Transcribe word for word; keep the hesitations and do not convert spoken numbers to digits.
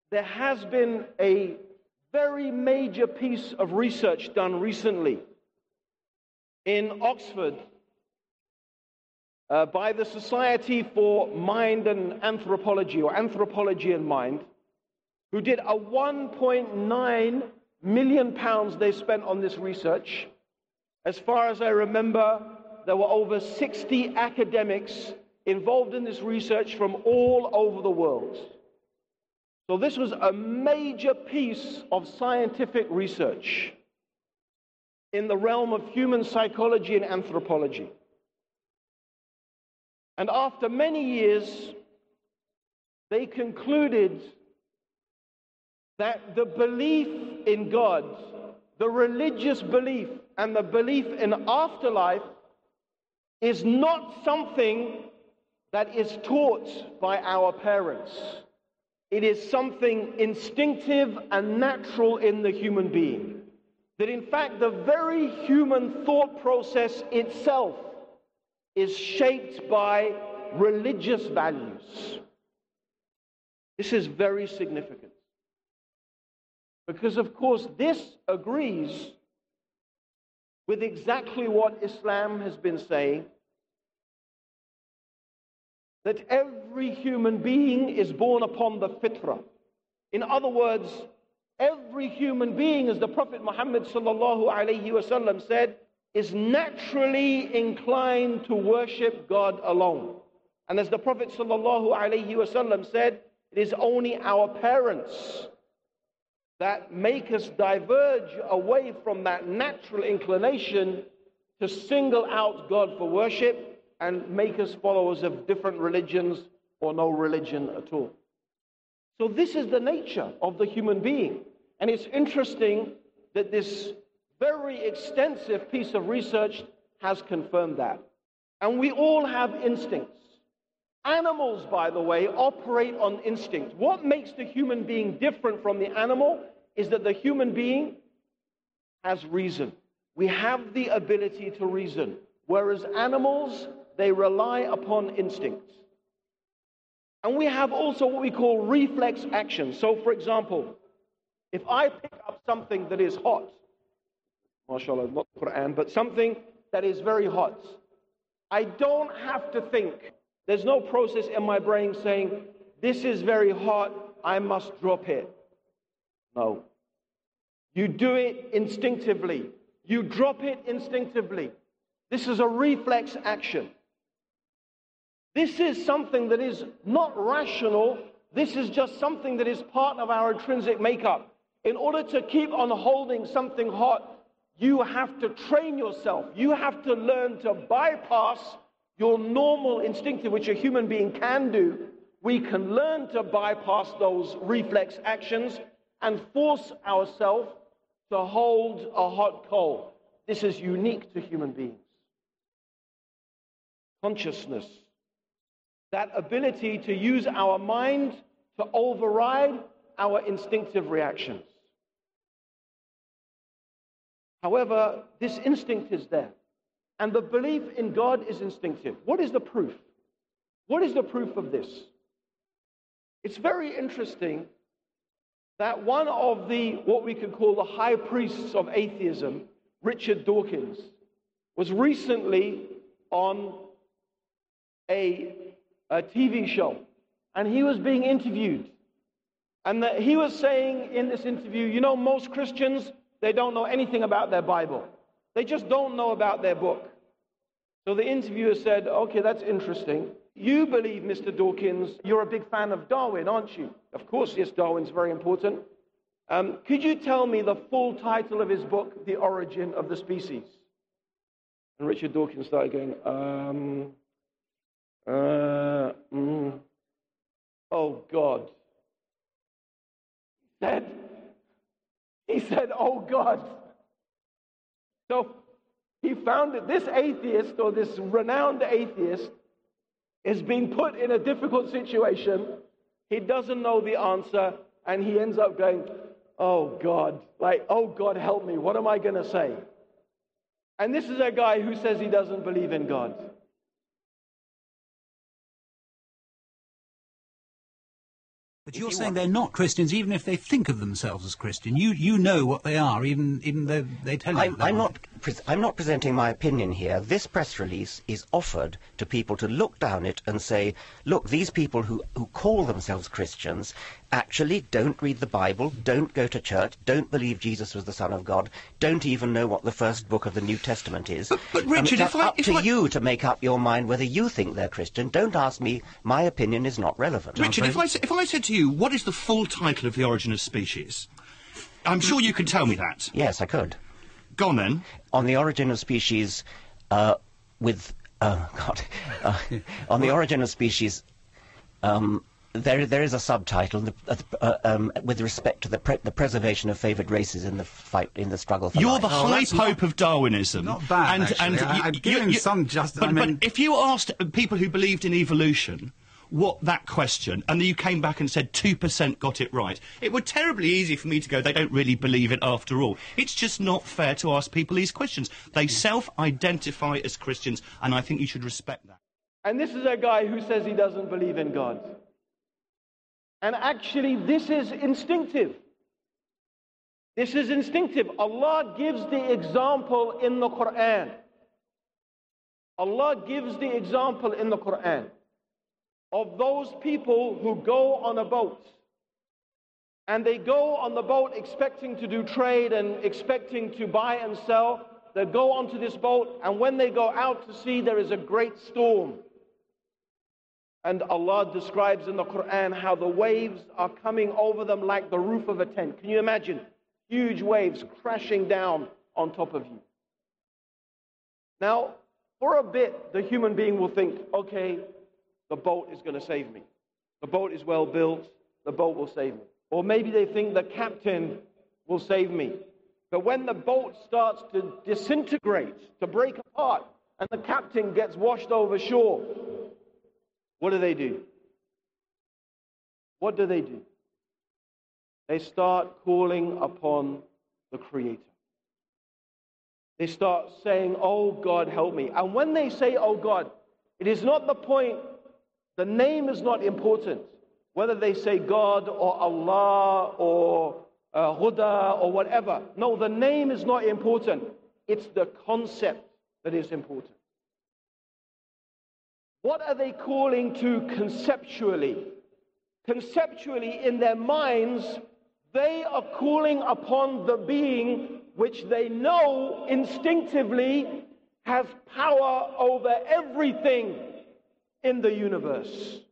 there has been a very major piece of research done recently in Oxford uh, by the Society for Mind and Anthropology, or Anthropology and Mind, who did a one point nine million pounds they spent on this research. As far as I remember, there were over sixty academics involved in this research from all over the world. So this was a major piece of scientific research in the realm of human psychology and anthropology. And after many years, they concluded that the belief in God, the religious belief and the belief in afterlife is not something that is taught by our parents. It is something instinctive and natural in the human being. That in fact, the very human thought process itself is shaped by religious values. This is very significant. Because, of course, this agrees with exactly what Islam has been saying, that every human being is born upon the fitrah. In other words, every human being, as the Prophet Muhammad sallallahu alaihi wasallam said, is naturally inclined to worship God alone. And as the Prophet sallallahu alaihi wasallam said, it is only our parents that make us diverge away from that natural inclination to single out God for worship and make us followers of different religions or no religion at all. So this is the nature of the human being. And it's interesting that this very extensive piece of research has confirmed that. And we all have instincts. Animals, by the way, operate on instinct. What makes the human being different from the animal is that the human being has reason. We have the ability to reason, whereas animals, they rely upon instincts. And we have also what we call reflex action. So, for example, if I pick up something that is hot, mashallah, not Quran, but something that is very hot, I don't have to think. There's no process in my brain saying, this is very hot, I must drop it. No. You do it instinctively. You drop it instinctively. This is a reflex action. This is something that is not rational. This is just something that is part of our intrinsic makeup. In order to keep on holding something hot, you have to train yourself. You have to learn to bypass your normal instinctive, which a human being can do. We can learn to bypass those reflex actions and force ourselves to hold a hot coal. This is unique to human beings. Consciousness, that ability to use our mind to override our instinctive reactions. However, this instinct is there. And the belief in God is instinctive. What is the proof? What is the proof of this? It's very interesting that one of the, what we could call the high priests of atheism, Richard Dawkins, was recently on a, a T V show. And he was being interviewed. And the, he was saying in this interview, you know, most Christians, they don't know anything about their Bible. They just don't know about their book. So the interviewer said, okay, that's interesting. You believe, Mister Dawkins, you're a big fan of Darwin, aren't you? Of course, yes, Darwin's very important. Um, could you tell me the full title of his book, The Origin of the Species? And Richard Dawkins started going, um, uh, mm, oh God. He said, he said, oh God. So he found that this atheist, or this renowned atheist, is being put in a difficult situation. He doesn't know the answer, and he ends up going, oh God, like, oh God, help me, what am I going to say? And this is a guy who says he doesn't believe in God. But you're saying they're not Christians even if they think of themselves as Christian. You you know what they are, even even though they tell you I'm, that I'm they not. I'm not presenting my opinion here. This press release is offered to people to look down it and say, look, these people who, who call themselves Christians actually don't read the Bible, don't go to church, don't believe Jesus was the Son of God, don't even know what the first book of the New Testament is. But, but Richard, um, it's if I... up If to I... you to make up your mind whether you think they're Christian. Don't ask me. My opinion is not relevant. Richard, if I, if I said to you, what is the full title of The Origin of Species? I'm sure you could tell me that. Yes, I could. Go on, then. On the Origin of Species, uh, with... Oh, God. Uh, on the Origin of Species, um, there, there is a subtitle the, uh, um, with respect to the, pre the preservation of favoured races in the fight, in the struggle for You're life. the Oh, high that's pope not- of Darwinism. Not bad, and, actually. and I- you- I'm you- giving you- some just- But, I mean- but if you asked people who believed in evolution what that question, and then you came back and said two percent got it right, it would terribly easy for me to go, they don't really believe it after all. It's just not fair to ask people these questions. They self-identify as Christians, and I think you should respect that. And this is a guy who says he doesn't believe in God. And actually, this is instinctive. This is instinctive. Allah gives the example in the Quran. Allah gives the example in the Quran of those people who go on a boat. And they go on the boat expecting to do trade and expecting to buy and sell. They go onto this boat, and when they go out to sea, there is a great storm. And Allah describes in the Quran how the waves are coming over them like the roof of a tent. Can you imagine? Huge waves crashing down on top of you. Now, for a bit, the human being will think, okay, the boat is going to save me. The boat is well built. The boat will save me. Or maybe they think the captain will save me. But when the boat starts to disintegrate, to break apart, and the captain gets washed over shore, what do they do? What do they do? They start calling upon the Creator. They start saying, oh God, help me. And when they say, oh God, it is not the point, the name is not important. Whether they say God or Allah or uh, Huda or whatever. No, the name is not important. It's the concept that is important. What are they calling to conceptually? Conceptually, in their minds, they are calling upon the being which they know instinctively has power over everything in the universe.